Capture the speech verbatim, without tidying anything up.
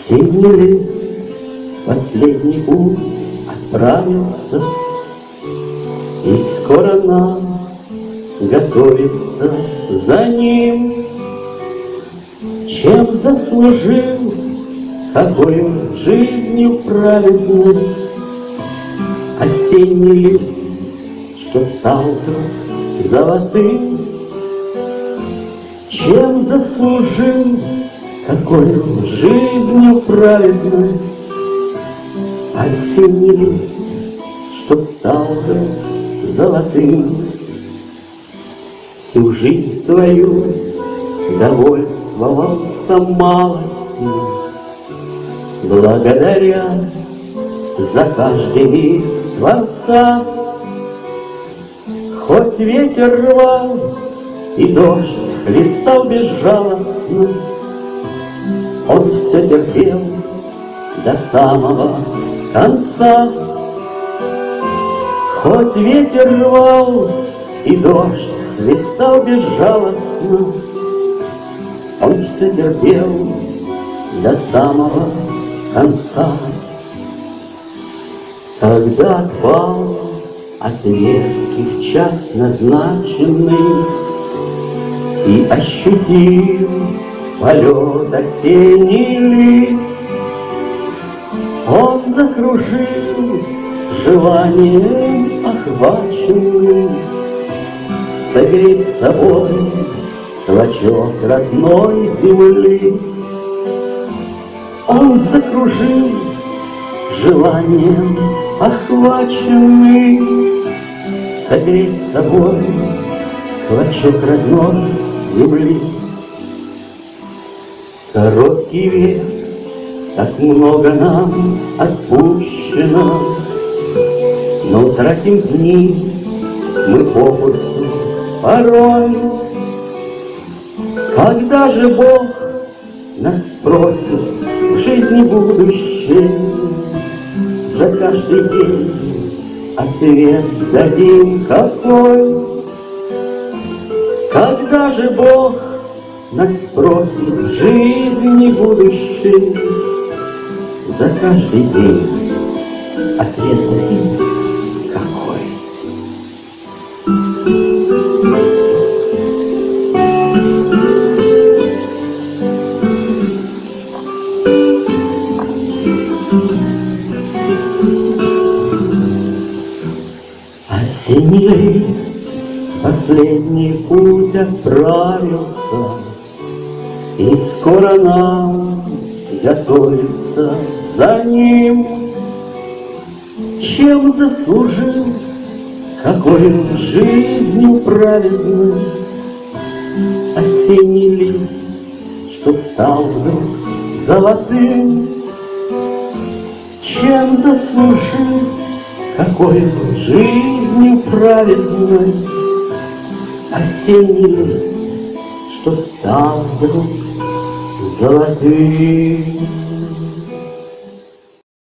Осенний лес, последний путь отправился, и скоро нам готовиться за ним. Чем заслужил, какой он жизнью праведной, осенний лист, что стал вдруг золотым? Чем заслужил, какой он жизнью праведной, осенний лист, что стал вдруг золотым? Всю жизнь свою довольствовался малостью, благодаря за каждый миг Творца. Хоть ветер рвал и дождь хлестал безжалостно, он все терпел до самого конца. Хоть ветер рвал и дождь хлестал безжалостно, он все терпел до самого конца. Когда отпал от ветки час назначенный и ощутил полет осенний лист, он закружил желанием охваченный согреть собой клочок родной земли. Он закружил желанием охваченный согреть собой клочок родной земли. Короткий век, так много нам отпущено, но тратим дни мы попусту порой. Когда же Бог нас спросит в жизни будущей, за каждый день ответ дадим какой. Когда же Бог нас спросит в жизни будущей, за каждый день ответ дадим какой. Осенний лист последний путь отправился, и скоро нам готовиться за ним. Чем заслужил, какой он жизнью праведной, осенний лист, что стал вдруг золотым? Чем заслужил, какой он жизнью праведной, осенний лист, что стал вдруг золотым?